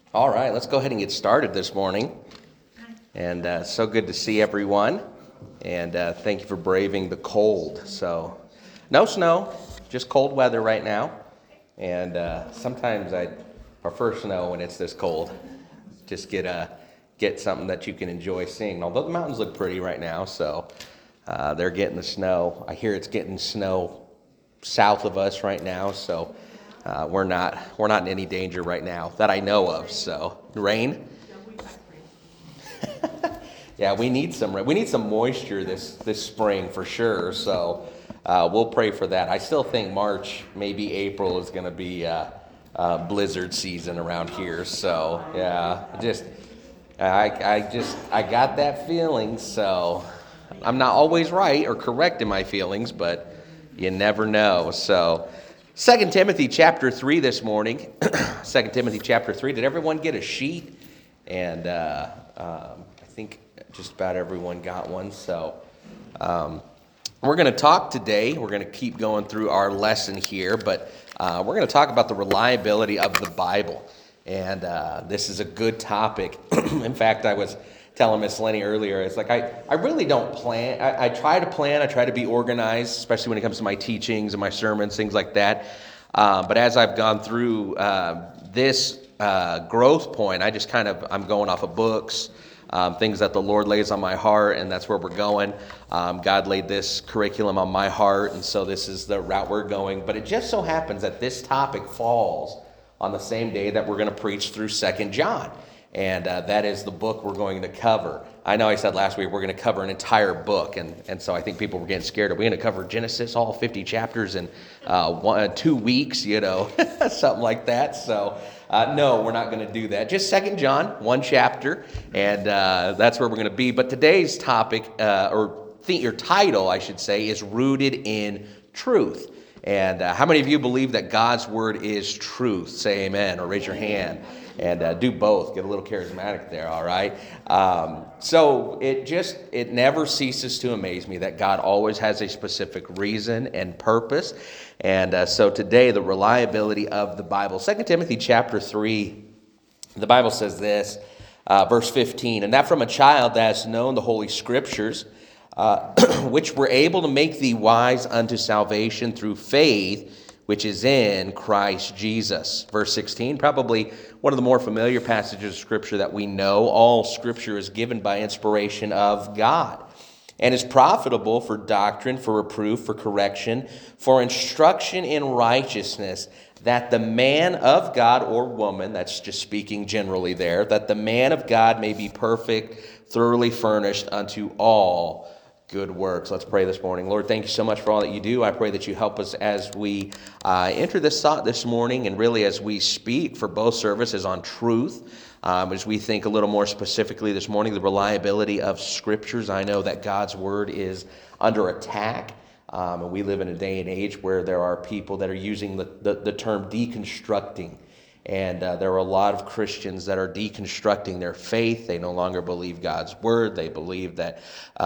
All right, let's go ahead and get started this morning. And so good to see everyone. And thank you for braving the cold. So, no snow, just cold weather right now. And sometimes I prefer snow when it's this cold. Just get something that you can enjoy seeing. Although the mountains look pretty right now, so they're getting the snow. I hear it's getting snow south of us right now, so we're not in any danger right now that I know of. So rain. Yeah, we need some rain. We need some moisture this spring for sure. So we'll pray for that. I still think March, maybe April, is going to be blizzard season around here. So yeah, I got that feeling. So I'm not always right or correct in my feelings, but you never know. So 2 Timothy chapter 3 this morning. 2 Timothy chapter 3. Did everyone get a sheet? And I think just about everyone got one. So we're going to talk today. We're going to keep going through our lesson here, but we're going to talk about the reliability of the Bible. And this is a good topic. In fact, I was telling Miss Lenny earlier, it's like I really don't plan. I try to plan. I try to be organized, especially when it comes to my teachings and my sermons, things like that. But as I've gone through this growth point, I'm going off of books, things that the Lord lays on my heart, and that's where we're going. God laid this curriculum on my heart, and so this is the route we're going. But it just so happens that this topic falls on the same day that we're going to preach through 2 John. And that is the book we're going to cover. I know I said last week we're going to cover an entire book, and so I think people were getting scared. Are we going to cover Genesis, all 50 chapters in 2 weeks, something like that? So no, we're not going to do that. Just 2 John, one chapter, and that's where we're going to be. But today's topic, your title, I should say, is Rooted in Truth. And how many of you believe that God's Word is truth? Say amen, or raise your hand. And do both. Get a little charismatic there, all right? So it never ceases to amaze me that God always has a specific reason and purpose. And so today, the reliability of the Bible. 2 Timothy chapter 3, the Bible says this, verse 15, "And that from a child thou hast known the holy scriptures, which were able to make thee wise unto salvation through faith, which is in Christ Jesus." Verse 16, probably one of the more familiar passages of Scripture that we know. All Scripture is given by inspiration of God and is profitable for doctrine, for reproof, for correction, for instruction in righteousness, that the man of God or woman, that's just speaking generally there, that the man of God may be perfect, thoroughly furnished unto all good works. Let's pray this morning. Lord, thank you so much for all that you do. I pray that you help us as we enter this thought this morning, and really as we speak for both services on truth, as we think a little more specifically this morning, the reliability of Scriptures. I know that God's Word is under attack, and we live in a day and age where there are people that are using the term deconstructing. And there are a lot of Christians that are deconstructing their faith. They no longer believe God's word. They believe that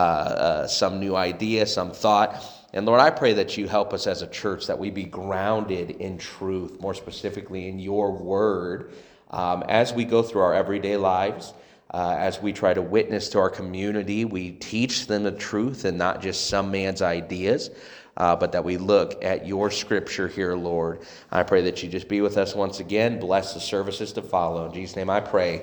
some new idea, some thought. And Lord, I pray that you help us as a church, that we be grounded in truth, more specifically in your word, as we go through our everyday lives, as we try to witness to our community. We teach them the truth and not just some man's ideas. But that we look at your scripture here, Lord. I pray that you just be with us once again. Bless the services to follow. In Jesus' name I pray.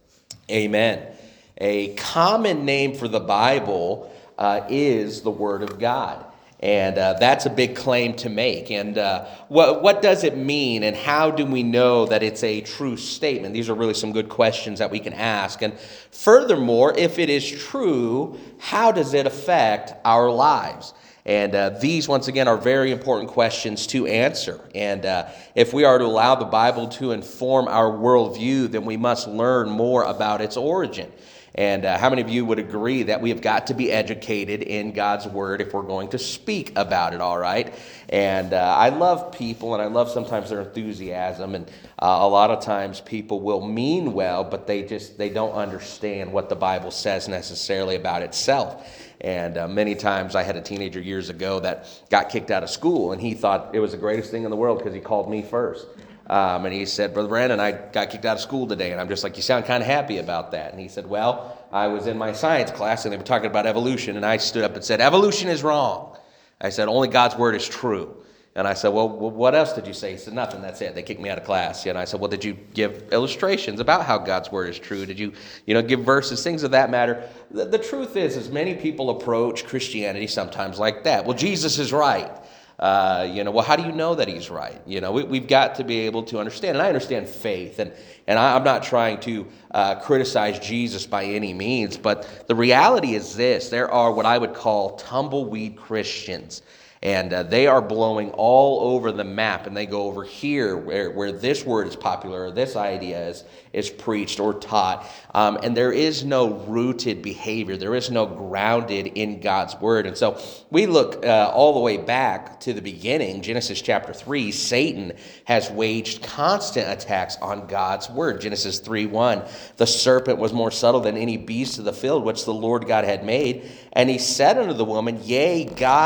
Amen. A common name for the Bible is the Word of God. And that's a big claim to make. And what does it mean, and how do we know that it's a true statement? These are really some good questions that we can ask. And furthermore, if it is true, how does it affect our lives? And these, once again, are very important questions to answer. And if we are to allow the Bible to inform our worldview, then we must learn more about its origin. And how many of you would agree that we have got to be educated in God's Word if we're going to speak about it, all right? And I love people, and I love sometimes their enthusiasm. And a lot of times people will mean well, but they don't understand what the Bible says necessarily about itself. And many times I had a teenager years ago that got kicked out of school, and he thought it was the greatest thing in the world because he called me first. And he said, Brother Brandon, I got kicked out of school today. And I'm just like, you sound kind of happy about that. And he said, well, I was in my science class and they were talking about evolution. And I stood up and said, evolution is wrong. I said, only God's word is true. And I said, well, what else did you say? He said, nothing, that's it. They kicked me out of class. And I said, well, did you give illustrations about how God's word is true? Did you give verses, things of that matter? The truth is many people approach Christianity sometimes like that. Well, Jesus is right. Well, how do you know that he's right? We've got to be able to understand. And I understand faith. And I'm not trying to criticize Jesus by any means. But the reality is this. There are what I would call tumbleweed Christians. And they are blowing all over the map, and they go over here where this word is popular, or this idea is preached or taught. And there is no rooted behavior. There is no grounded in God's word. And so we look all the way back to the beginning, Genesis chapter 3, Satan has waged constant attacks on God's word. Genesis 3:1, the serpent was more subtle than any beast of the field which the Lord God had made. And he said unto the woman, yea,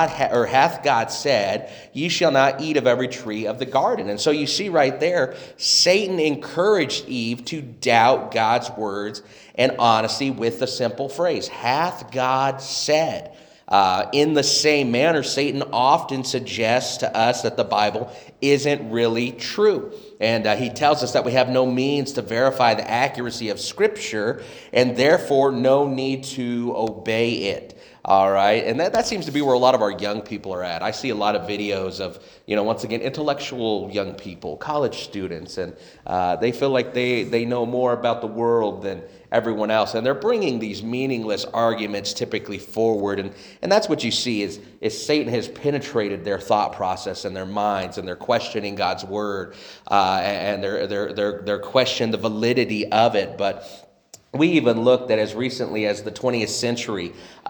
hath God said, ye shall not eat of every tree of the garden. And so you see right there, Satan encouraged Eve to doubt God's words and honesty with the simple phrase, hath God said. In the same manner, Satan often suggests to us that the Bible isn't really true. And he tells us that we have no means to verify the accuracy of Scripture and therefore no need to obey it. All right, and that seems to be where a lot of our young people are at. I see a lot of videos of, once again, intellectual young people, college students, and they feel like they know more about the world than everyone else. And they're bringing these meaningless arguments typically forward. And that's what you see is Satan has penetrated their thought process and their minds, and they're questioning God's word, and they're questioning the validity of it. But we even looked at as recently as the 20th century,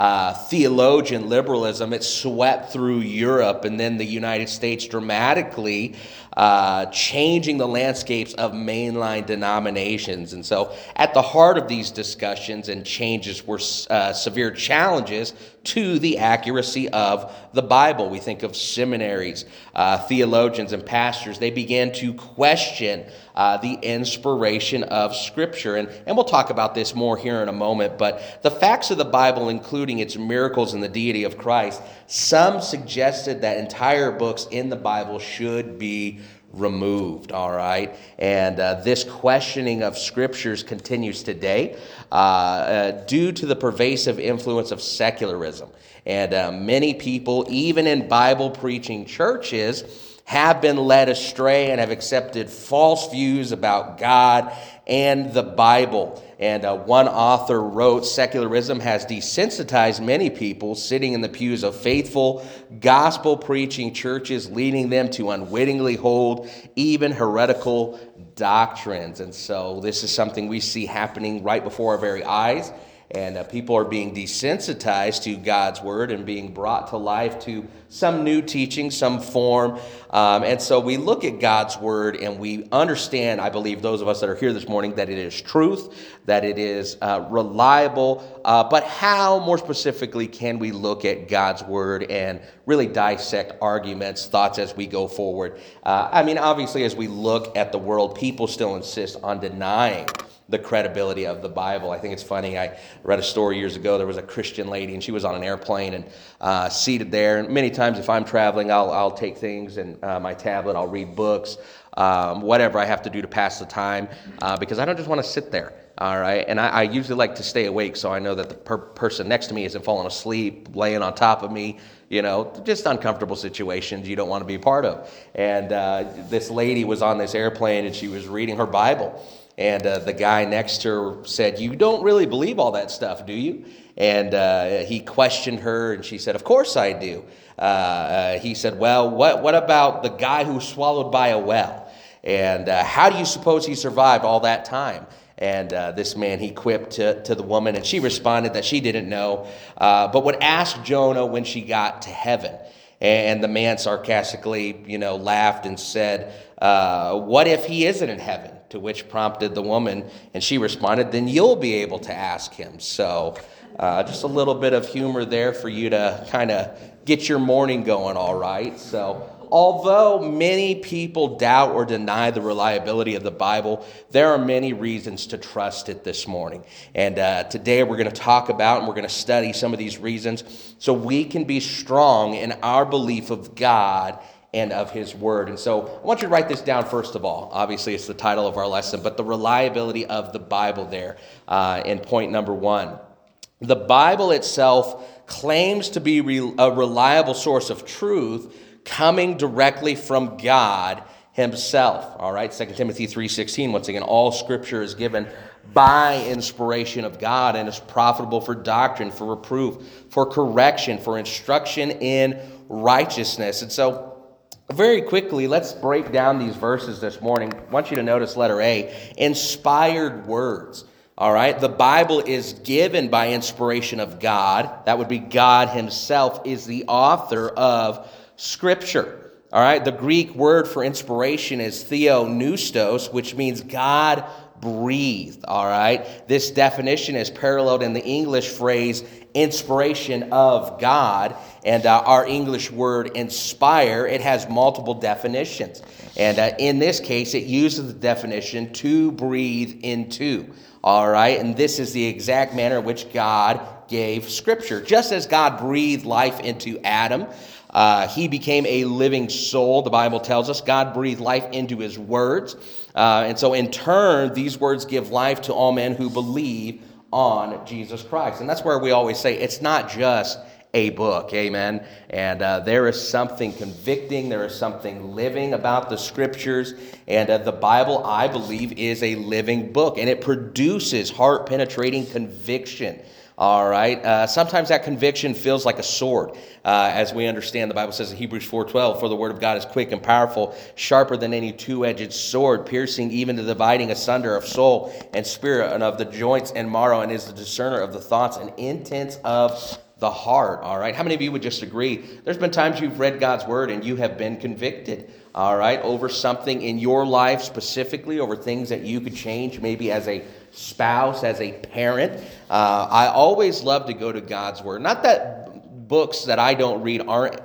theologian liberalism. It swept through Europe and then the United States dramatically, changing the landscapes of mainline denominations. And so at the heart of these discussions and changes were severe challenges to the accuracy of the Bible. We think of seminaries, theologians, and pastors. They began to question the inspiration of Scripture. And we'll talk about this more here in a moment. But the facts of the Bible, including its miracles and the deity of Christ, some suggested that entire books in the Bible should be removed, all right? And this questioning of Scriptures continues today due to the pervasive influence of secularism. And many people, even in Bible-preaching churches, have been led astray and have accepted false views about God and the Bible. And one author wrote, secularism has desensitized many people sitting in the pews of faithful, gospel-preaching churches, leading them to unwittingly hold even heretical doctrines. And so this is something we see happening right before our very eyes. And people are being desensitized to God's word and being brought to life to some new teaching, some form. And so we look at God's word and we understand, I believe, those of us that are here this morning, that it is truth, that it is reliable. But how, more specifically, can we look at God's word and really dissect arguments, thoughts as we go forward? Obviously, as we look at the world, people still insist on denying the credibility of the Bible. I think it's funny. I read a story years ago. There was a Christian lady, and she was on an airplane and seated there. And many times, if I'm traveling, I'll take things and my tablet. I'll read books, whatever I have to do to pass the time, because I don't just want to sit there. All right, and I usually like to stay awake, so I know that the person next to me isn't falling asleep, laying on top of me. Just uncomfortable situations you don't want to be a part of. And this lady was on this airplane, and she was reading her Bible. And the guy next to her said, "You don't really believe all that stuff, do you?" And he questioned her, and she said, "Of course I do." He said, "Well, what about the guy who was swallowed by a well? And how do you suppose he survived all that time?" And this man, he quipped to the woman, and she responded that she didn't know, but would ask Jonah when she got to heaven. And the man sarcastically, laughed and said, "What if he isn't in heaven?" To which prompted the woman, and she responded, "Then you'll be able to ask him." So just a little bit of humor there for you to kind of get your morning going, all right? So although many people doubt or deny the reliability of the Bible, there are many reasons to trust it this morning. And today we're going to talk about and we're going to study some of these reasons so we can be strong in our belief of God and of His Word. And so I want you to write this down first of all. Obviously, it's the title of our lesson, but the reliability of the Bible there in point number 1. The Bible itself claims to be a reliable source of truth coming directly from God Himself. All right, 2 Timothy 3:16, once again, all Scripture is given by inspiration of God and is profitable for doctrine, for reproof, for correction, for instruction in righteousness. And so very quickly, let's break down these verses this morning. I want you to notice letter A, inspired words. All right, the Bible is given by inspiration of God. That would be God Himself is the author of Scripture. All right, the Greek word for inspiration is theopneustos, which means God breathed. All right, this definition is paralleled in the English phrase inspiration of God, and our English word inspire, it has multiple definitions. And in this case, it uses the definition to breathe into. All right, and this is the exact manner in which God gave Scripture. Just as God breathed life into Adam, he became a living soul, the Bible tells us. God breathed life into His words. And so in turn, these words give life to all men who believe on Jesus Christ. And that's where we always say it's not just a book, amen? And there is something convicting, there is something living about the Scriptures, and the Bible, I believe, is a living book, and it produces heart-penetrating conviction. All right. Sometimes that conviction feels like a sword. As we understand, the Bible says in Hebrews 4:12, for the word of God is quick and powerful, sharper than any two-edged sword, piercing even to dividing asunder of soul and spirit and of the joints and marrow, and is the discerner of the thoughts and intents of the heart. All right. How many of you would just agree? There's been times you've read God's word and you have been convicted. All right. Over something in your life specifically, over things that you could change, maybe as a spouse, as a parent. I always love to go to God's word. Not that books that I don't read aren't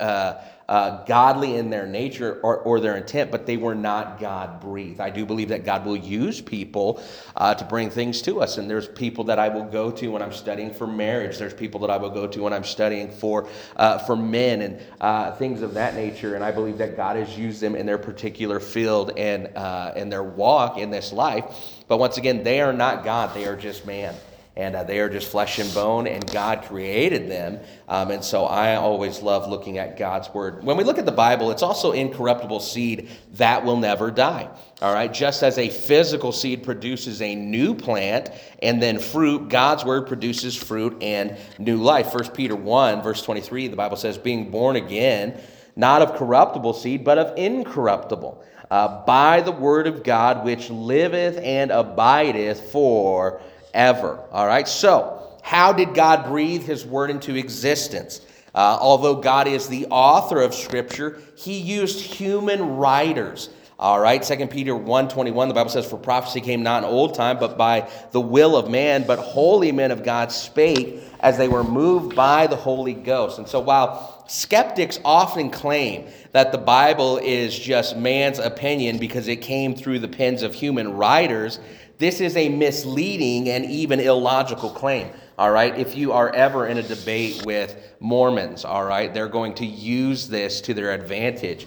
godly in their nature or their intent, but they were not God-breathed. I do believe that God will use people to bring things to us. And there's people that I will go to when I'm studying for marriage. There's people that I will go to when I'm studying for men and things of that nature. And I believe that God has used them in their particular field and their walk in this life. But once again, they are not God. They are just man. And they are just flesh and bone, and God created them. And so I always love looking at God's word. When we look at the Bible, it's also incorruptible seed that will never die. All right, just as a physical seed produces a new plant and then fruit, God's word produces fruit and new life. 1 Peter 1, verse 23, the Bible says, being born again, not of corruptible seed, but of incorruptible, by the word of God, which liveth and abideth forever. All right, so how did God breathe His word into existence? Although God is the author of Scripture, He used human writers. All right, 2 Peter 1:21, the Bible says, for prophecy came not in old time, but by the will of man, but holy men of God spake as they were moved by the Holy Ghost. And so while skeptics often claim that the Bible is just man's opinion because it came through the pens of human writers, this is a misleading and even illogical claim, all right? If you are ever in a debate with Mormons, all right, they're going to use this to their advantage.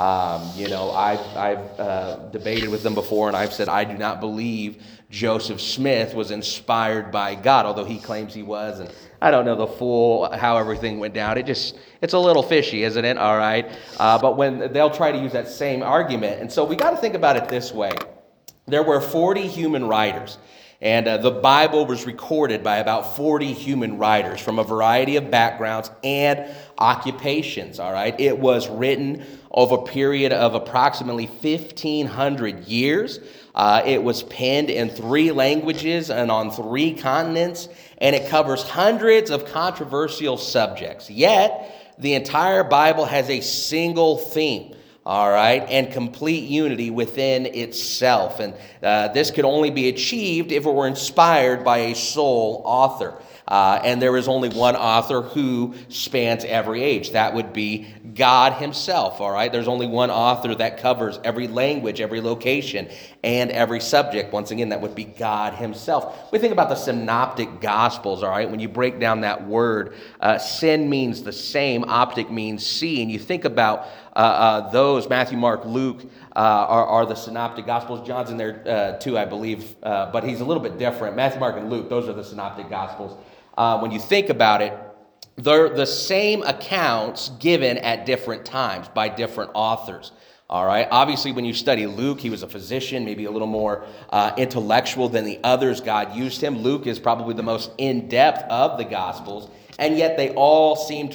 I've debated with them before, and I've said I do not believe Joseph Smith was inspired by God, although he claims he was, and I don't know the full how everything went down. It's a little fishy, isn't it? All right, but when they'll try to use that same argument, and so we got to think about it this way. There were 40 human writers, and the Bible was recorded by about 40 human writers from a variety of backgrounds and occupations, all right? It was written over a period of approximately 1,500 years. It was penned in 3 languages and on 3 continents, and it covers hundreds of controversial subjects. Yet, the entire Bible has a single theme. all right, and complete unity within itself. And this could only be achieved if it were inspired by a sole author. And there is only one author who spans every age. That would be God himself, all right? There's only one author that covers every language, every location, and every subject. Once again, that would be God himself. We think about the synoptic gospels, all right? When you break down that word, sin means the same, optic means see, and you think about those, Matthew, Mark, Luke, are the synoptic gospels. John's in there too, I believe, but he's a little bit different. Matthew, Mark, and Luke, those are the synoptic gospels. When you think about it, they're the same accounts given at different times by different authors. All right. Obviously, when you study Luke, he was a physician, maybe a little more intellectual than the others. God used him. Luke is probably the most in-depth of the Gospels, and yet they all seem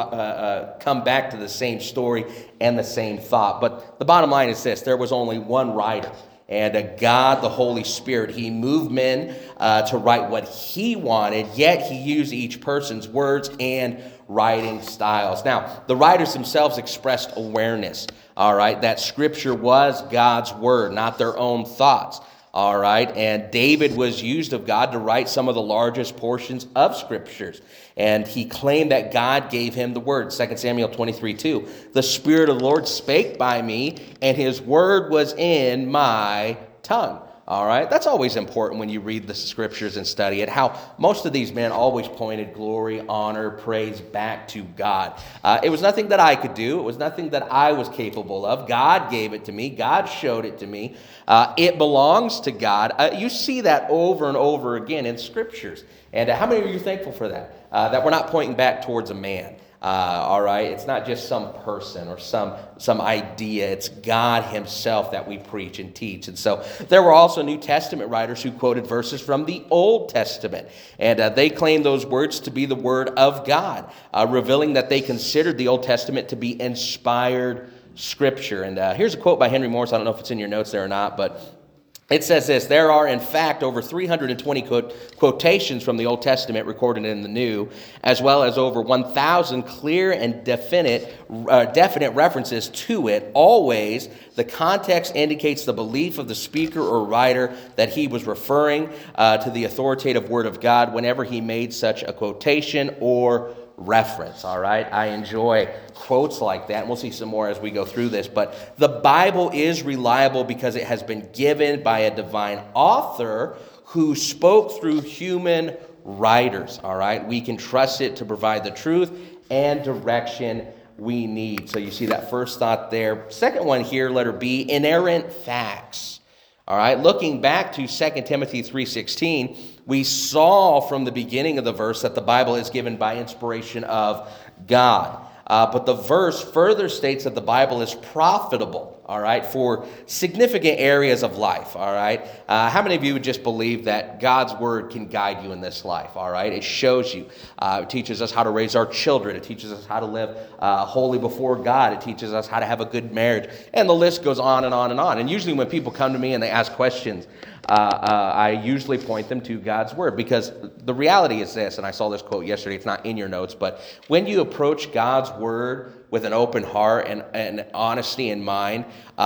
to come back to the same story and the same thought. But the bottom line is this: there was only one writer. And God, the Holy Spirit, he moved men to write what he wanted, yet he used each person's words and writing styles. Now, the writers themselves expressed awareness, all right, that Scripture was God's word, not their own thoughts. All right, and David was used of God to write some of the largest portions of Scriptures. And he claimed that God gave him the word. 2 Samuel 23:2. The Spirit of the Lord spake by me, and his word was in my tongue. All right, that's always important when you read the Scriptures and study it, how most of these men always pointed glory, honor, praise back to God. It was nothing that I could do. It was nothing that I was capable of. God gave it to me. God showed it to me. It belongs to God. You see that over and over again in Scriptures. And how many of you are thankful for that? That we're not pointing back towards a man. All right, it's not just some person or some idea. It's God himself that we preach and teach. And so there were also New Testament writers who quoted verses from the Old Testament, and they claimed those words to be the word of God, revealing that they considered the Old Testament to be inspired Scripture. And here's a quote by Henry Morris. I don't know if it's in your notes there or not, but it says this: there are, in fact, over 320 quotations from the Old Testament recorded in the New, as well as over 1,000 clear and definite references to it. Always, the context indicates the belief of the speaker or writer that he was referring to the authoritative Word of God whenever he made such a quotation or reference. All right, I enjoy quotes like that, and we'll see some more as we go through this. But the Bible is reliable because it has been given by a divine author who spoke through human writers. All right, we can trust it to provide the truth and direction we need. So you see that first thought there. Second one here, letter B, inerrant facts. All right, looking back to 2 Timothy 3:16, we saw from the beginning of the verse that the Bible is given by inspiration of God. But the verse further states that the Bible is profitable, all right, for significant areas of life, all right? How many of you would just believe that God's word can guide you in this life, all right? It shows you. It teaches us how to raise our children. It teaches us how to live holy before God. It teaches us how to have a good marriage. And the list goes on and on and on. And usually when people come to me and they ask questions, I usually point them to God's word, because the reality is this, and I saw this quote yesterday, it's not in your notes, but when you approach God's word with an open heart and honesty in mind,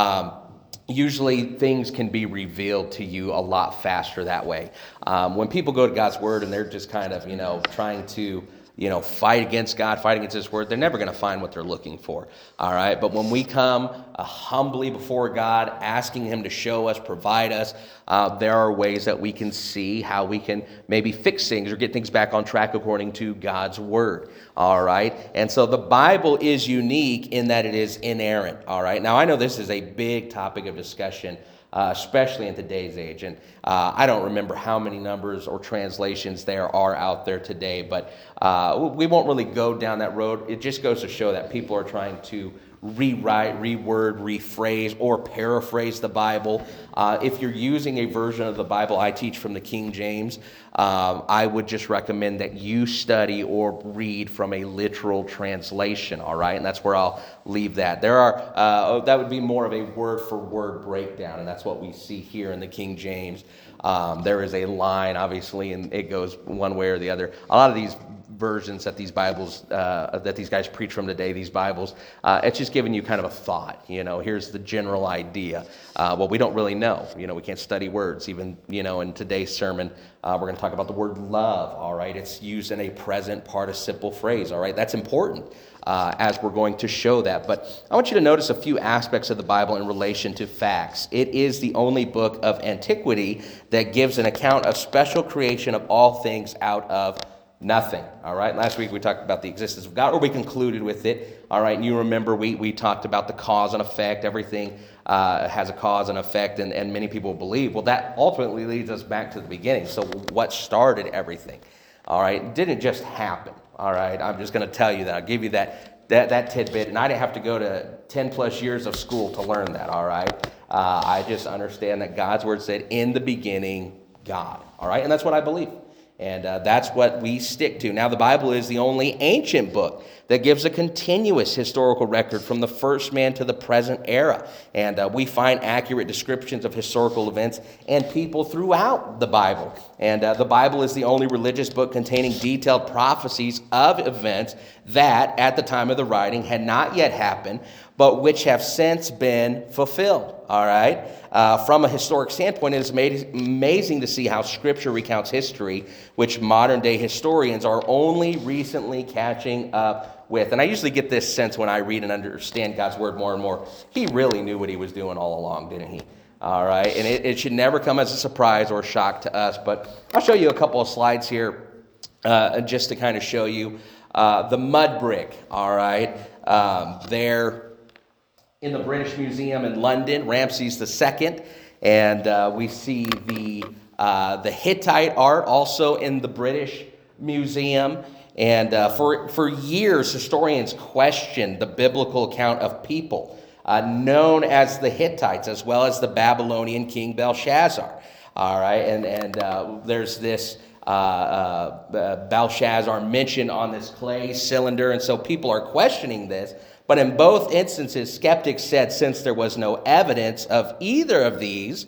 usually things can be revealed to you a lot faster that way. When people go to God's word and they're just kind of, trying to fight against God, fight against his word, they're never going to find what they're looking for, all right? But when we come humbly before God, asking him to show us, provide us, there are ways that we can see how we can maybe fix things or get things back on track according to God's word, all right? And so the Bible is unique in that it is inerrant, all right? Now, I know this is a big topic of discussion, especially in today's age. And I don't remember how many numbers or translations there are out there today, but we won't really go down that road. It just goes to show that people are trying to rewrite, reword, rephrase, or paraphrase the Bible. If you're using a version of the Bible, I teach from the King James, I would just recommend that you study or read from a literal translation, all right? And that's where I'll leave that. There are, that would be more of a word-for-word breakdown, and that's what we see here in the King James. There is a line, obviously, and it goes one way or the other. A lot of these versions that these Bibles, that these guys preach from today, these Bibles. It's just giving you kind of a thought. Here's the general idea. Well, we don't really know. We can't study words. Even, in today's sermon, we're going to talk about the word love, all right? It's used in a present participle phrase, all right? That's important as we're going to show that. But I want you to notice a few aspects of the Bible in relation to facts. It is the only book of antiquity that gives an account of special creation of all things out of nothing, all right? Last week we talked about the existence of God, or we concluded with it, all right? And you remember we talked about the cause and effect. Everything has a cause and effect, and many people believe. Well, that ultimately leads us back to the beginning. So what started everything, all right? It didn't just happen, all right? I'm just going to tell you that. I'll give you that tidbit, and I didn't have to go to 10 plus years of school to learn that, all right? I just understand that God's word said, in the beginning, God, all right? And that's what I believe. And that's what we stick to. Now, the Bible is the only ancient book that gives a continuous historical record from the first man to the present era. And we find accurate descriptions of historical events and people throughout the Bible. And the Bible is the only religious book containing detailed prophecies of events that, at the time of the writing, had not yet happened, but which have since been fulfilled. All right? From a historic standpoint, it is amazing to see how Scripture recounts history, which modern-day historians are only recently catching up with. And I usually get this sense when I read and understand God's Word more and more. He really knew what he was doing all along, didn't he? All right? And it should never come as a surprise or shock to us. But I'll show you a couple of slides here just to kind of show you the mud brick, all right? There in the British Museum in London, Ramses II, and we see the Hittite art also in the British Museum. And for years, historians questioned the biblical account of people known as the Hittites, as well as the Babylonian king Belshazzar. All right, and there's this Belshazzar mentioned on this clay cylinder, and so people are questioning this. But in both instances, skeptics said since there was no evidence of either of these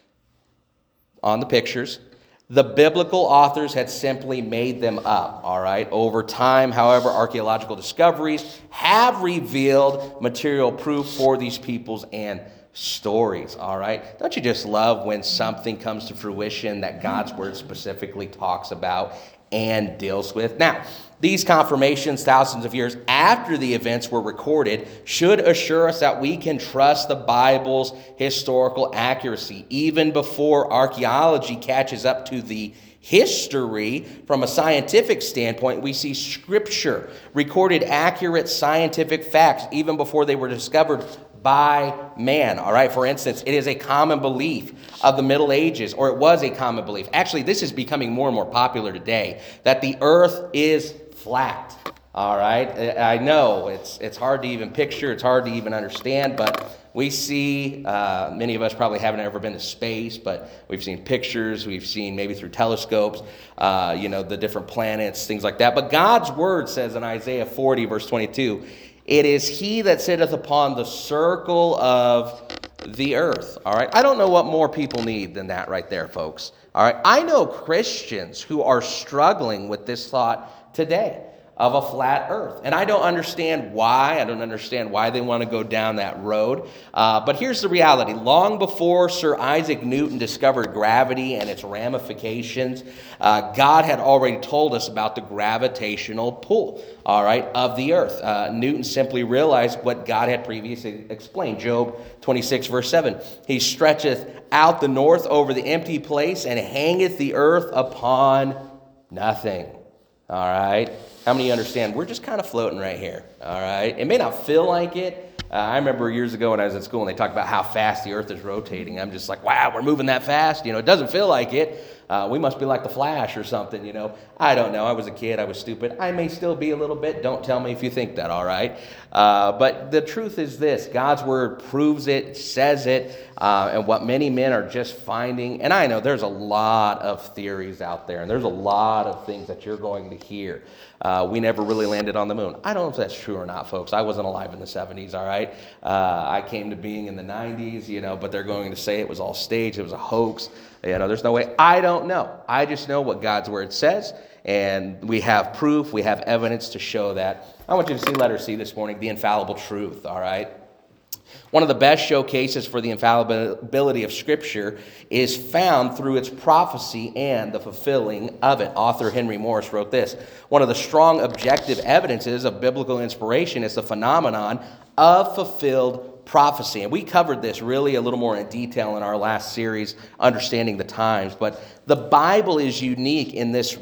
on the pictures, the biblical authors had simply made them up, all right? Over time, however, archaeological discoveries have revealed material proof for these peoples and stories, all right? Don't you just love when something comes to fruition that God's word specifically talks about and deals with? Now, these confirmations, thousands of years after the events were recorded, should assure us that we can trust the Bible's historical accuracy, even before archaeology catches up to the history. From a scientific standpoint, we see Scripture recorded accurate scientific facts even before they were discovered by man, all right? For instance, it is a common belief of the Middle Ages, or it was a common belief. Actually, this is becoming more and more popular today, that the earth is flat, all right? I know it's hard to even picture, it's hard to even understand, but we see, many of us probably haven't ever been to space, but we've seen pictures, we've seen maybe through telescopes, the different planets, things like that. But God's word says in Isaiah 40, verse 22, it is he that sitteth upon the circle of the earth. All right. I don't know what more people need than that right there, folks. All right. I know Christians who are struggling with this thought today of a flat earth. And I don't understand why. I don't understand why they want to go down that road. But here's the reality. Long before Sir Isaac Newton discovered gravity and its ramifications, God had already told us about the gravitational pull, all right, of the earth. Newton simply realized what God had previously explained. Job 26, verse 7. He stretcheth out the north over the empty place and hangeth the earth upon nothing. All right. How many of you understand? We're just kind of floating right here. All right. It may not feel like it. I remember years ago when I was at school and they talked about how fast the earth is rotating. I'm just like, wow, we're moving that fast. It doesn't feel like it. We must be like the Flash or something, I don't know. I was a kid. I was stupid. I may still be a little bit. Don't tell me if you think that, all right? But the truth is this. God's word proves it, says it, and what many men are just finding. And I know there's a lot of theories out there, and there's a lot of things that you're going to hear. We never really landed on the moon. I don't know if that's true or not, folks. I wasn't alive in the 70s, all right? I came to being in the 90s, but they're going to say it was all staged. It was a hoax. There's no way. I don't know. I just know what God's word says, and we have proof, we have evidence to show that. I want you to see letter C this morning, the infallible truth, all right? One of the best showcases for the infallibility of Scripture is found through its prophecy and the fulfilling of it. Author Henry Morris wrote this: one of the strong objective evidences of biblical inspiration is the phenomenon of fulfilled prophecy. And we covered this really a little more in detail in our last series, Understanding the Times. But the Bible is unique in this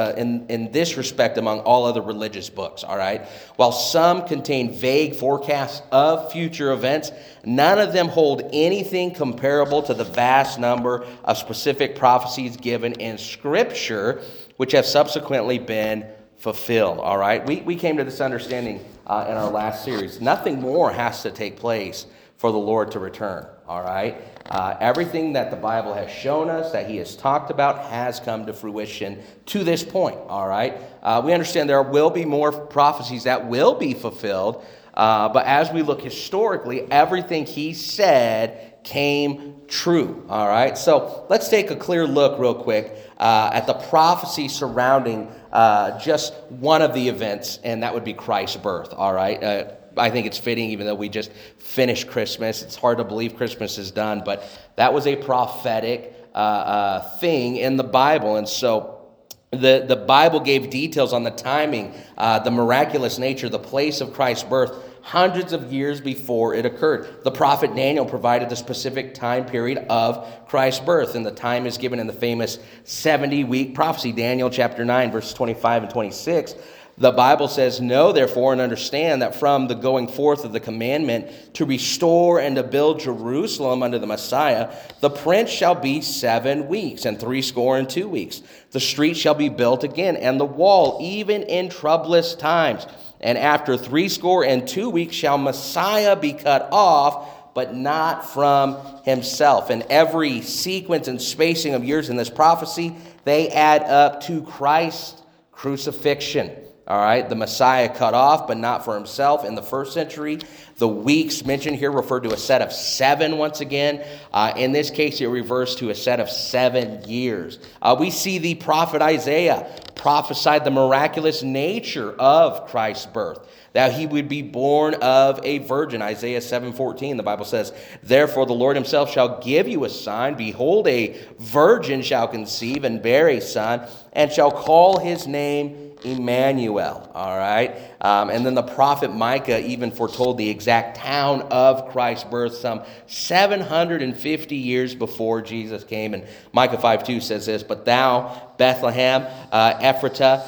respect among all other religious books, all right? While some contain vague forecasts of future events, none of them hold anything comparable to the vast number of specific prophecies given in Scripture, which have subsequently been fulfilled, all right? We came to this understanding in our last series. Nothing more has to take place for the Lord to return, all right? Everything that the Bible has shown us, that he has talked about, has come to fruition to this point, all right? We understand there will be more prophecies that will be fulfilled, but as we look historically, everything he said came true, all right? So let's take a clear look real quick at the prophecy surrounding just one of the events, and that would be Christ's birth, all right? I think it's fitting, even though we just finished Christmas. It's hard to believe Christmas is done, but that was a prophetic thing in the Bible, and so the Bible gave details on the timing, the miraculous nature, the place of Christ's birth, hundreds of years before it occurred. The prophet Daniel provided the specific time period of Christ's birth, and the time is given in the famous 70-week prophecy, Daniel chapter 9, verses 25 and 26. The Bible says, "Know therefore and understand that from the going forth of the commandment to restore and to build Jerusalem under the Messiah, the prince shall be 7 weeks and 62 weeks. The street shall be built again, and the wall, even in troublous times. And after 62 weeks shall Messiah be cut off, but not from himself." And every sequence and spacing of years in this prophecy, they add up to Christ's crucifixion. All right, the Messiah cut off, but not for himself in the first century. The weeks mentioned here refer to a set of 7 once again. In this case, it refers to a set of 7 years. We see the prophet Isaiah prophesied the miraculous nature of Christ's birth, that he would be born of a virgin. Isaiah 7:14, the Bible says, "Therefore the Lord himself shall give you a sign. Behold, a virgin shall conceive and bear a son, and shall call his name Emmanuel." All right. And then the prophet Micah even foretold the exact town of Christ's birth some 750 years before Jesus came. And Micah 5:2 says this: "But thou, Bethlehem, Ephratah,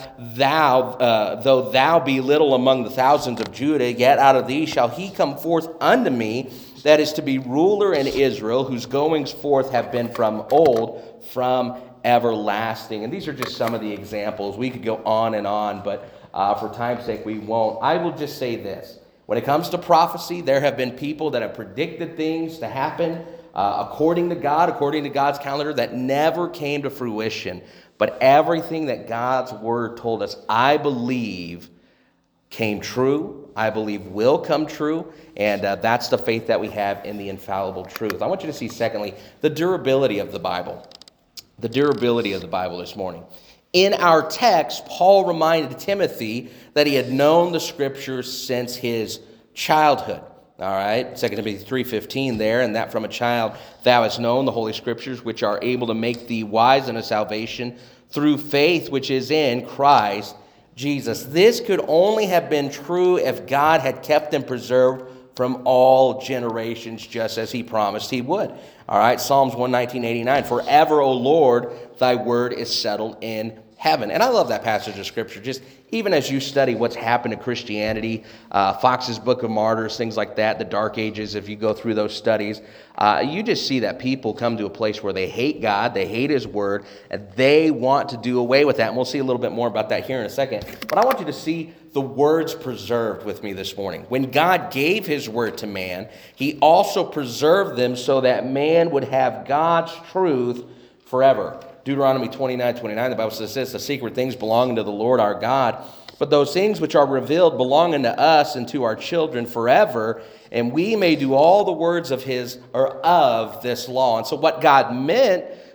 though thou be little among the thousands of Judah, yet out of thee shall he come forth unto me, that is to be ruler in Israel, whose goings forth have been from old, from everlasting." And these are just some of the examples. We could go on and on, but for time's sake, we won't. I will just say this. When it comes to prophecy, there have been people that have predicted things to happen according to God, according to God's calendar, that never came to fruition. But everything that God's word told us, I believe, came true. I believe will come true. And that's the faith that we have in the infallible truth. I want you to see, secondly, the durability of the Bible. The durability of the Bible this morning. In our text, Paul reminded Timothy that he had known the Scriptures since his childhood. All right, 2 Timothy 3:15 there, "And that from a child thou hast known the Holy Scriptures, which are able to make thee wise unto salvation through faith which is in Christ Jesus." This could only have been true if God had kept them preserved from all generations, just as he promised he would. All right, Psalms 119:89, "Forever, O Lord, thy word is settled in heaven." And I love that passage of Scripture. Just even as you study what's happened to Christianity, Fox's Book of Martyrs, things like that, the Dark Ages, if you go through those studies, you just see that people come to a place where they hate God, they hate his word, and they want to do away with that. And we'll see a little bit more about that here in a second. But I want you to see the words preserved with me this morning. When God gave his word to man, he also preserved them so that man would have God's truth forever. Deuteronomy 29:29, the Bible says this: "The secret things belong unto the Lord our God, but those things which are revealed belong unto us and to our children forever, and we may do all the words of his or of this law." And so what God meant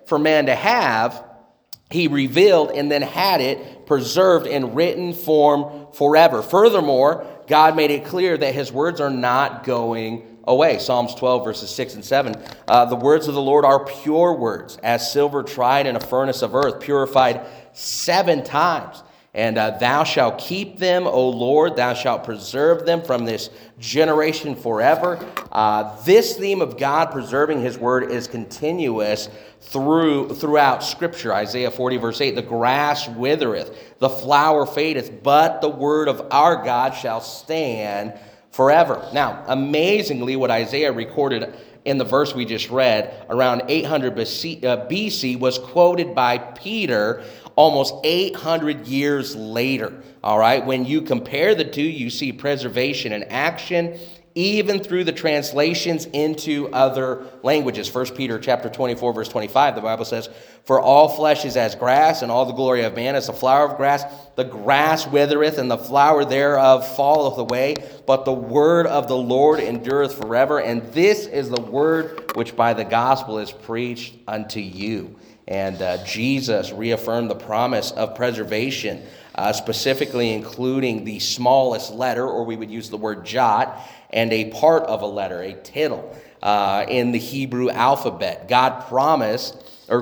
for man to have, he revealed and then had it preserved in written form forever. Furthermore, God made it clear that his words are not going away. Psalms 12, verses 6 and 7. The words of the Lord are pure words, as silver tried in a furnace of earth, purified 7 times. And thou shalt keep them, O Lord, thou shalt preserve them from this generation forever. This theme of God preserving his word is continuous throughout Scripture. Isaiah 40, verse 8, the grass withereth, the flower fadeth, but the word of our God shall stand forever. Now, amazingly, what Isaiah recorded in the verse we just read, around 800 BC, was quoted by Peter almost 800 years later. All right, when you compare the two, you see preservation in action, even through the translations into other languages. 1 Peter chapter 24, verse 25, the Bible says, for all flesh is as grass, and all the glory of man is the flower of grass. The grass withereth, and the flower thereof falleth away, but the word of the Lord endureth forever. And this is the word which by the gospel is preached unto you. And Jesus reaffirmed the promise of preservation, specifically including the smallest letter, or we would use the word jot, and a part of a letter, a tittle, in the Hebrew alphabet. God's promise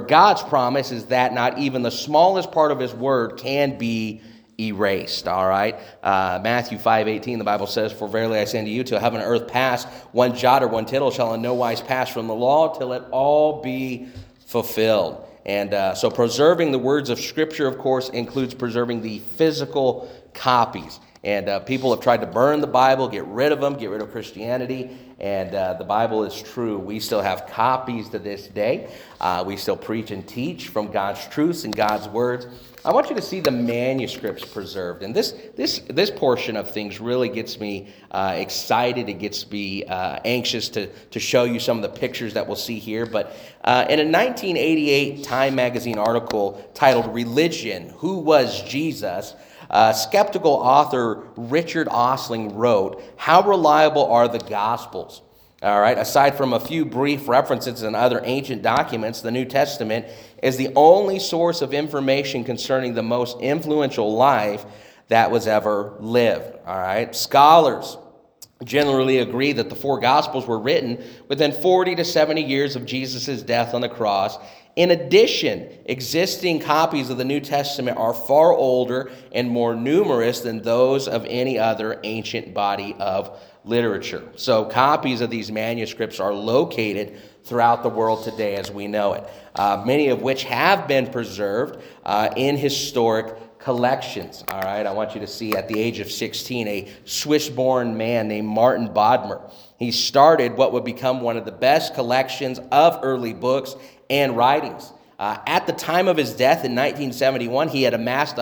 is that not even the smallest part of his word can be erased. All right. Matthew 5:18, the Bible says, for verily I say unto you, till heaven and earth pass, one jot or one tittle shall in no wise pass from the law, till it all be fulfilled. And so preserving the words of Scripture, of course, includes preserving the physical copies. And people have tried to burn the Bible, get rid of them, get rid of Christianity. And the Bible is true. We still have copies to this day. We still preach and teach from God's truths and God's words. I want you to see the manuscripts preserved. And this portion of things really gets me excited. It gets me anxious to show you some of the pictures that we'll see here. But in a 1988 Time magazine article titled Religion, Who Was Jesus?, skeptical author Richard Osling wrote, how reliable are the Gospels? All right, aside from a few brief references in other ancient documents, the New Testament is the only source of information concerning the most influential life that was ever lived. All right, scholars generally agree that the 4 Gospels were written within 40 to 70 years of Jesus' death on the cross. In addition, existing copies of the New Testament are far older and more numerous than those of any other ancient body of literature. So copies of these manuscripts are located throughout the world today as we know it, many of which have been preserved in historic collections. All right, I want you to see at the age of 16, a Swiss-born man named Martin Bodmer. He started what would become one of the best collections of early books and writings. At the time of his death in 1971, he had amassed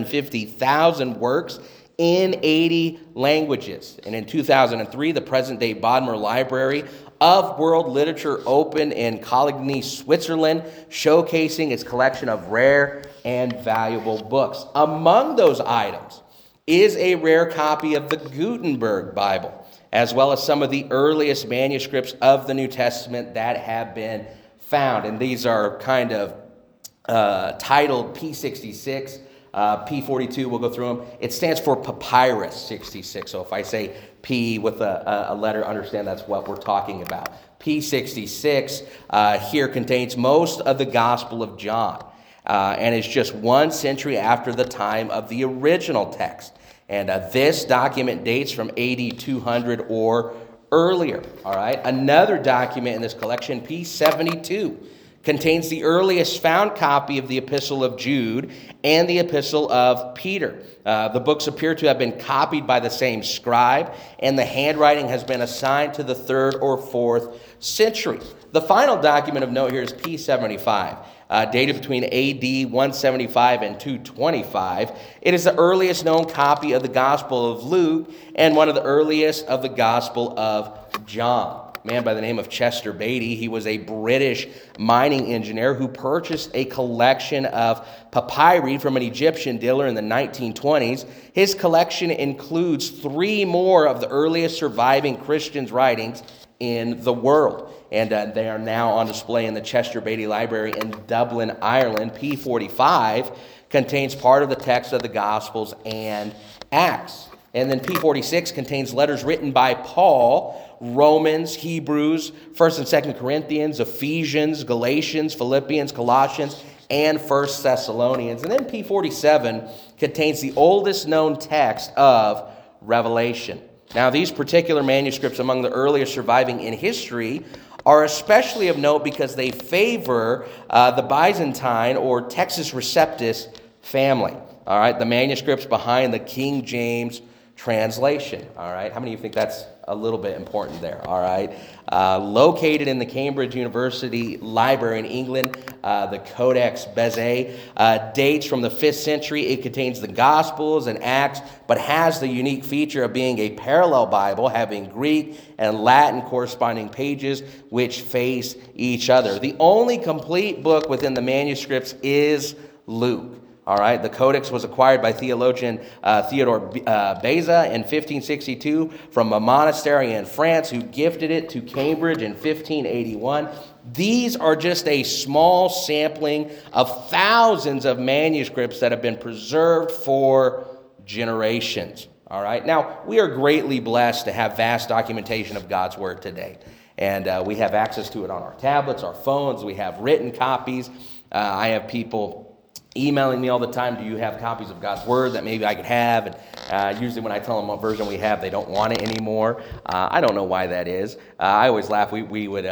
150,000 works in 80 languages. And in 2003, the present-day Bodmer Library of World Literature opened in Coligny, Switzerland, showcasing its collection of rare and valuable books. Among those items is a rare copy of the Gutenberg Bible, as well as some of the earliest manuscripts of the New Testament that have been found. And these are kind of titled P66, P42, we'll go through them. It stands for Papyrus 66. So if I say P with a letter, understand that's what we're talking about. P66 here contains most of the Gospel of John, and is just 1 century after the time of the original text. And this document dates from AD 200 or earlier. All right. Another document in this collection, P72, contains the earliest found copy of the Epistle of Jude and the Epistle of Peter. The books appear to have been copied by the same scribe, and the handwriting has been assigned to the 3rd or 4th century. The final document of note here is P75, dated between AD 175 and 225. It is the earliest known copy of the Gospel of Luke and one of the earliest of the Gospel of John. A man by the name of Chester Beatty, he was a British mining engineer who purchased a collection of papyri from an Egyptian dealer in the 1920s. His collection includes 3 more of the earliest surviving Christians' writings in the world. And they are now on display in the Chester Beatty Library in Dublin, Ireland. P45 contains part of the text of the Gospels and Acts. And then P46 contains letters written by Paul, Romans, Hebrews, 1st and 2nd Corinthians, Ephesians, Galatians, Philippians, Colossians, and 1st Thessalonians. And then P47 contains the oldest known text of Revelation. Now, these particular manuscripts among the earliest surviving in history are especially of note because they favor the Byzantine or Textus Receptus family. All right, the manuscripts behind the King James translation. All right, how many of you think that's a little bit important there? All right, located in the Cambridge University Library in England, the Codex Bezae dates from the 5th century. It contains the Gospels and Acts, but has the unique feature of being a parallel Bible, having Greek and Latin corresponding pages which face each other. The only complete book within the manuscripts is Luke. All right, the Codex was acquired by theologian Theodore Beza in 1562 from a monastery in France who gifted it to Cambridge in 1581. These are just a small sampling of thousands of manuscripts that have been preserved for generations. All right, now we are greatly blessed to have vast documentation of God's Word today. And we have access to it on our tablets, our phones. We have written copies. I have people emailing me all the time, do you have copies of God's Word that maybe I could have? And usually when I tell them what version we have, they don't want it anymore. I don't know why that is. I always laugh. We would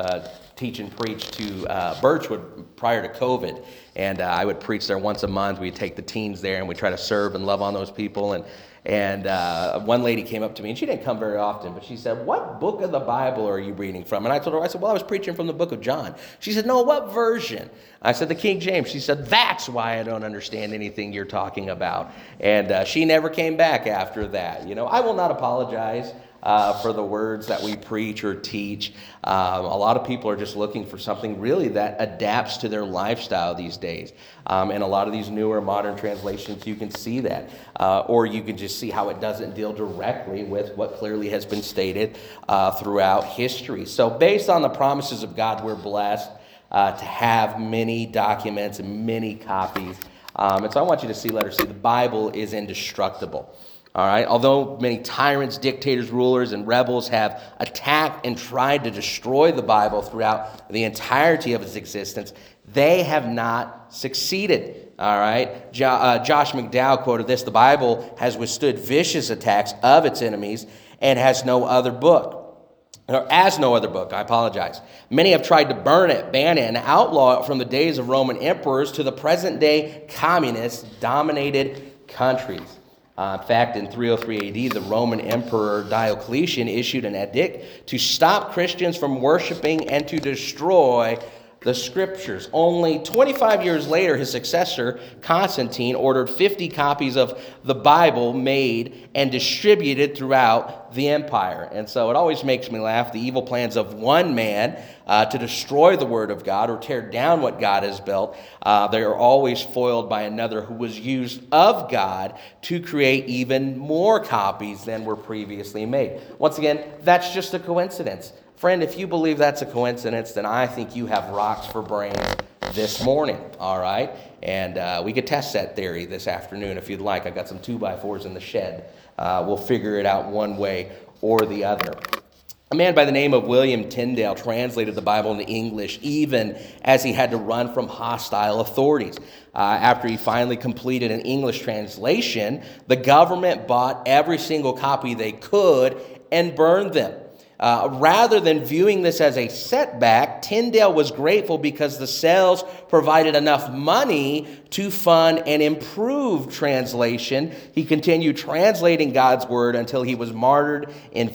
teach and preach to Birchwood prior to COVID. And I would preach there once a month. We'd take the teens there and we'd try to serve and love on those people. And one lady came up to me, and she didn't come very often, but she said, "What book of the Bible are you reading from?" And I told her, I said, "Well, I was preaching from the book of John." She said, "No, what version?" I said, "The King James." She said, "That's why I don't understand anything you're talking about." And she never came back after that. You know, I will not apologize for the words that we preach or teach. A lot of people are just looking for something really that adapts to their lifestyle these days. And a lot of these newer modern translations, you can see that. Or you can just see how it doesn't deal directly with what clearly has been stated throughout history. So based on the promises of God, we're blessed to have many documents and many copies. And so I want you to see letter C. The Bible is indestructible. All right. Although many tyrants, dictators, rulers, and rebels have attacked and tried to destroy the Bible throughout the entirety of its existence, they have not succeeded. All right. Josh McDowell quoted this: "The Bible has withstood vicious attacks of its enemies and has no other book." Or as no other book, I apologize. Many have tried to burn it, ban it, and outlaw it from the days of Roman emperors to the present day communist-dominated countries. In fact, in 303 AD, the Roman Emperor Diocletian issued an edict to stop Christians from worshiping and to destroy the Scriptures. Only 25 years later, his successor, Constantine, ordered 50 copies of the Bible made and distributed throughout the empire. And so it always makes me laugh, the evil plans of one man to destroy the Word of God or tear down what God has built. They are always foiled by another who was used of God to create even more copies than were previously made. Once again, that's just a coincidence. Friend, if you believe that's a coincidence, then I think you have rocks for brains this morning, all right? And we could test that theory this afternoon if you'd like. I got some 2x4s in the shed. We'll figure it out one way or the other. A man by the name of William Tyndale translated the Bible into English even as he had to run from hostile authorities. After he finally completed an English translation, the government bought every single copy they could and burned them. Rather than viewing this as a setback, Tyndale was grateful because the sales provided enough money to fund an improved translation. He continued translating God's Word until he was martyred in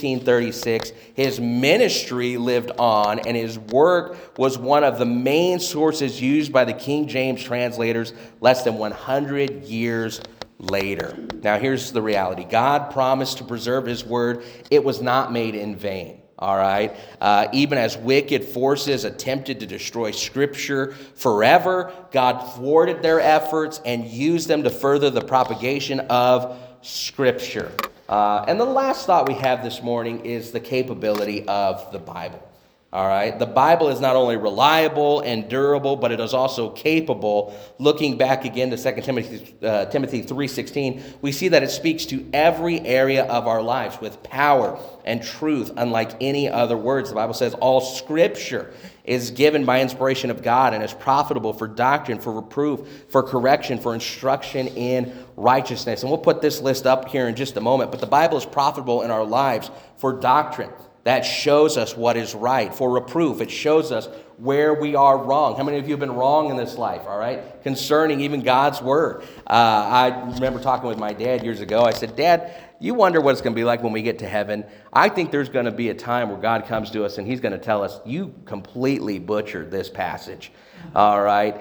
1536. His ministry lived on, and his work was one of the main sources used by the King James translators less than 100 years later. Now, here's the reality. God promised to preserve his word. It was not made in vain. All right. Even as wicked forces attempted to destroy Scripture forever, God thwarted their efforts and used them to further the propagation of Scripture. And the last thought we have this morning is the capability of the Bible. All right, the Bible is not only reliable and durable, but it is also capable. Looking back again to 2 Timothy 3:16, we see that it speaks to every area of our lives with power and truth, unlike any other words. The Bible says all Scripture is given by inspiration of God and is profitable for doctrine, for reproof, for correction, for instruction in righteousness. And we'll put this list up here in just a moment, but the Bible is profitable in our lives for doctrine. That shows us what is right. For reproof, it shows us where we are wrong. How many of you have been wrong in this life, all right? Concerning even God's word. I remember talking with my dad years ago. I said, Dad, you wonder what it's going to be like when we get to heaven. I think there's going to be a time where God comes to us and he's going to tell us, you completely butchered this passage. All right.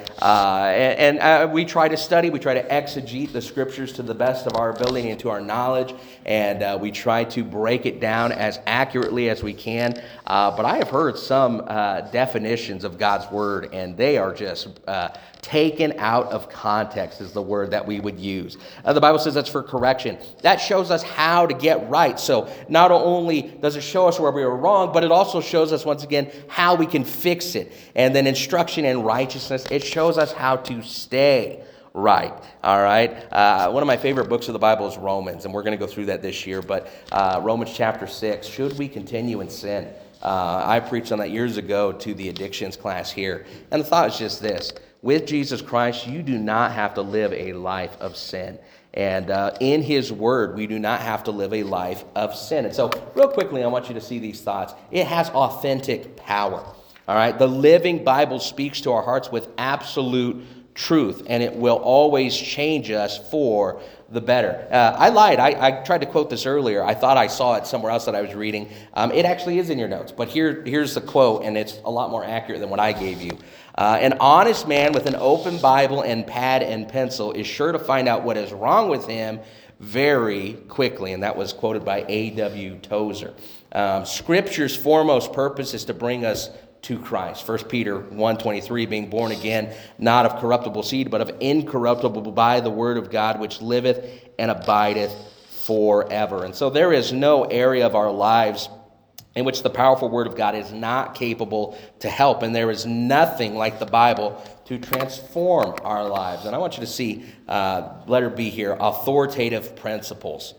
We try to study, we try to exegete the Scriptures to the best of our ability and to our knowledge, and we try to break it down as accurately as we can. But I have heard some definitions of God's Word, and they are just taken out of context is the word that we would use. The Bible says that's for correction. That shows us how to get right. So not only does it show us where we were wrong, but it also shows us, once again, how we can fix it. And then instruction in righteousness, it shows us how to stay right. All right. One of my favorite books of the Bible is Romans, and we're going to go through that this year. But Romans chapter 6, should we continue in sin? I preached on that years ago to the addictions class here. And the thought is just this. With Jesus Christ, you do not have to live a life of sin. And in his word, we do not have to live a life of sin. And so real quickly, I want you to see these thoughts. It has authentic power. All right. The living Bible speaks to our hearts with absolute truth, and it will always change us for the better. I lied. I tried to quote this earlier. I thought I saw it somewhere else that I was reading. It actually is in your notes, but here's the quote, and it's a lot more accurate than what I gave you. An honest man with an open Bible and pad and pencil is sure to find out what is wrong with him very quickly, and that was quoted by A.W. Tozer. Scripture's foremost purpose is to bring us to Christ. 1 Peter 1:23, being born again, not of corruptible seed, but of incorruptible by the word of God, which liveth and abideth forever. And so there is no area of our lives in which the powerful word of God is not capable to help, and there is nothing like the Bible to transform our lives. And I want you to see, letter B here, authoritative principles.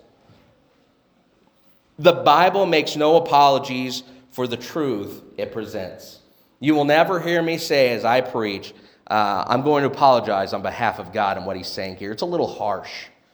The Bible makes no apologies for the truth it presents. You will never hear me say as I preach, I'm going to apologize on behalf of God and what he's saying here. It's a little harsh.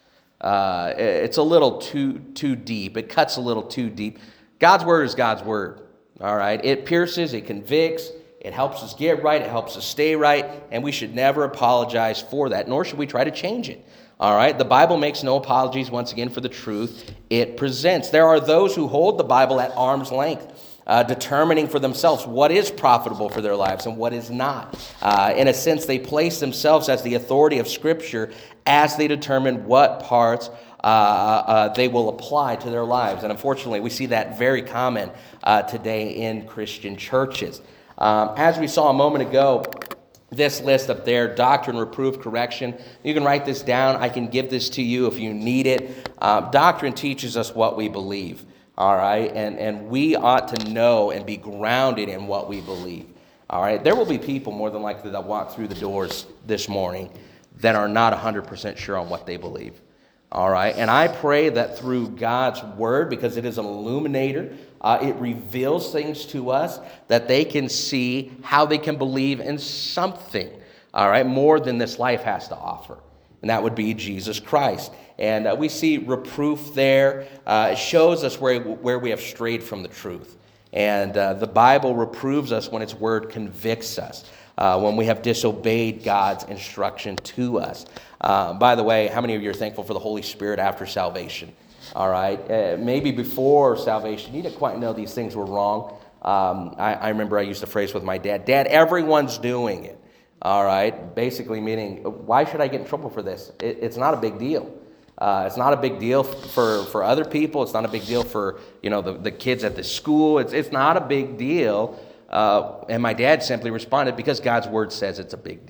It's a little too deep. It cuts a little too deep. God's word is God's word. All right. It pierces, it convicts, it helps us get right, it helps us stay right, and we should never apologize for that, nor should we try to change it. All right. The Bible makes no apologies, once again, for the truth it presents. There are those who hold the Bible at arm's length, determining for themselves what is profitable for their lives and what is not. In a sense, they place themselves as the authority of Scripture as they determine what parts they will apply to their lives. And unfortunately, we see that very common today in Christian churches. As we saw a moment ago, this list up there, doctrine, reproof, correction. You can write this down. I can give this to you if you need it. Doctrine teaches us what we believe. All right, and we ought to know and be grounded in what we believe. All right, there will be people more than likely that walk through the doors this morning that are not 100% sure on what they believe. All right, and I pray that through God's word, because it is an illuminator, it reveals things to us that they can see how they can believe in something, all right, more than this life has to offer. And that would be Jesus Christ. And we see reproof there. It shows us where we have strayed from the truth. And the Bible reproves us when its word convicts us, when we have disobeyed God's instruction to us. By the way, how many of you are thankful for the Holy Spirit after salvation? All right. Maybe before salvation, you didn't quite know these things were wrong. I remember I used the phrase with my dad, Dad, everyone's doing it. All right, basically meaning, why should I get in trouble for this? It's not a big deal. It's not a big deal for other people. It's not a big deal for the kids at the school. It's not a big deal. And my dad simply responded, because God's word says it's a big deal.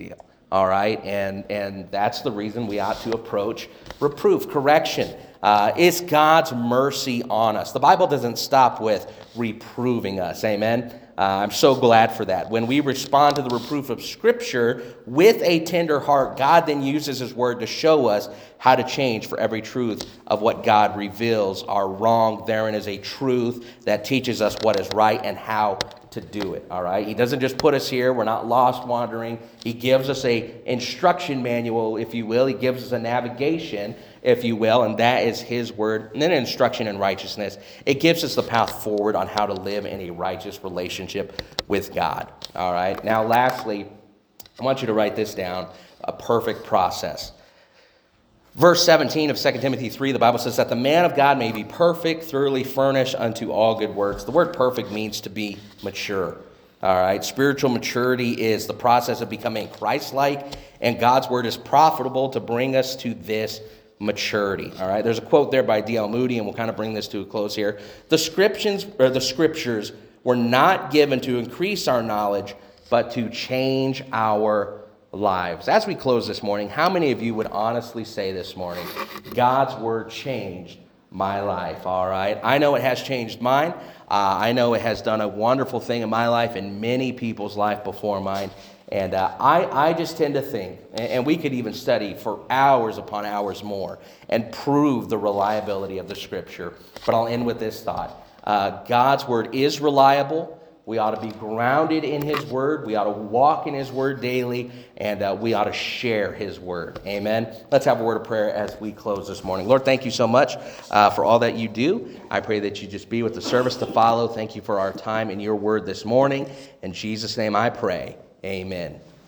all right? And that's the reason we ought to approach reproof, correction. It's God's mercy on us. The Bible doesn't stop with reproving us, amen? I'm so glad for that. When we respond to the reproof of Scripture with a tender heart, God then uses His Word to show us how to change for every truth of what God reveals are wrong. Therein is a truth that teaches us what is right and how to do it, all right? He doesn't just put us here. We're not lost wandering. He gives us a instruction manual, if you will. He gives us a navigation, if you will, and that is His Word. And then instruction in righteousness. It gives us the path forward on how to live in a righteous relationship with God, all right? Now, lastly, I want you to write this down, a perfect process. Verse 17 of 2 Timothy 3, the Bible says that the man of God may be perfect, thoroughly furnished unto all good works. The word perfect means to be mature. All right, spiritual maturity is the process of becoming Christ-like, and God's word is profitable to bring us to this maturity. All right, there's a quote there by D.L. Moody, and we'll kind of bring this to a close here. The scriptures were not given to increase our knowledge, but to change our lives. As we close this morning, how many of you would honestly say this morning, God's word changed my life? All right. I know it has changed mine. I know it has done a wonderful thing in my life and many people's life before mine. And I just tend to think, and we could even study for hours upon hours more and prove the reliability of the Scripture. But I'll end with this thought. God's word is reliable. We ought to be grounded in His Word. We ought to walk in His Word daily, and we ought to share His Word. Amen. Let's have a word of prayer as we close this morning. Lord, thank you so much for all that you do. I pray that you just be with the service to follow. Thank you for our time in your Word this morning. In Jesus' name I pray. Amen.